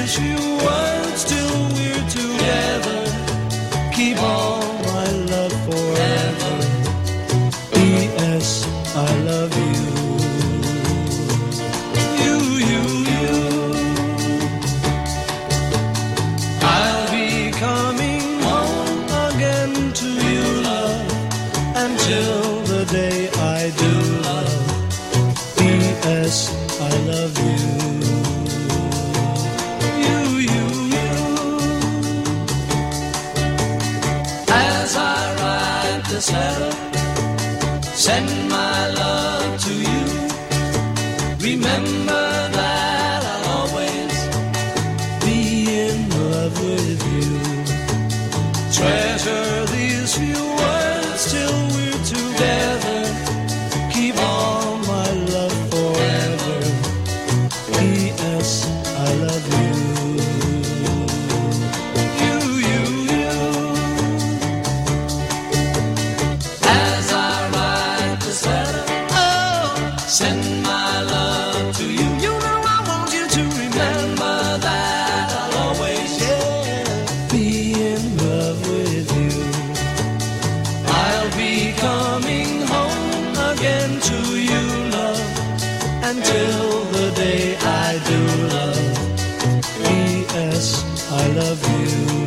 these few words till we're together. Keep all my love forever. P.S. I love you. I'll be coming home again to you, love, until the day I do, love. P.S. I love you. As I write this letter, send my love to you. Remember that I'll always be in love with you. Treasure these few words till we're together. Keep all my love forever. P.S. I love you. As I write this letter, send my love to you. You know I want you to remember that I'll always, be in love with you. I'll be coming home again to you, love, until the day I do, love. P.S. I love you.